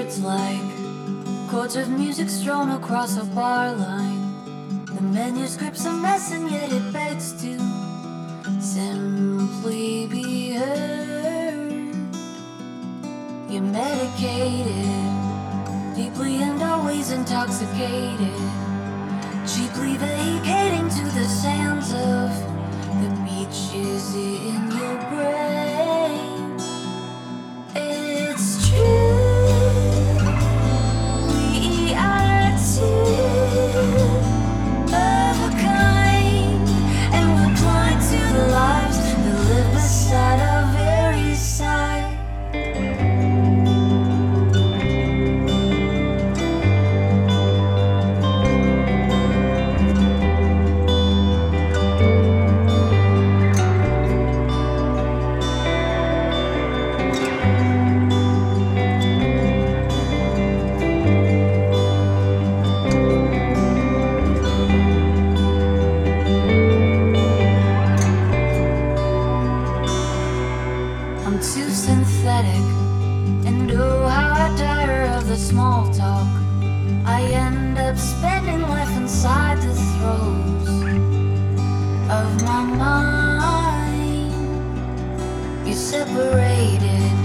it's like chords of music strewn across a bar line. The manuscript's a mess and yet it begs to simply be heard. You're medicated, deeply and always intoxicated, cheaply vacating to the sands of the beaches in your brain. It's true, we are two of a kind, and we're blind to the lives that live beside our very side. I'm too synthetic, and oh how I tire of the small talk. I end up spending life inside the throes of my mind. You're separated,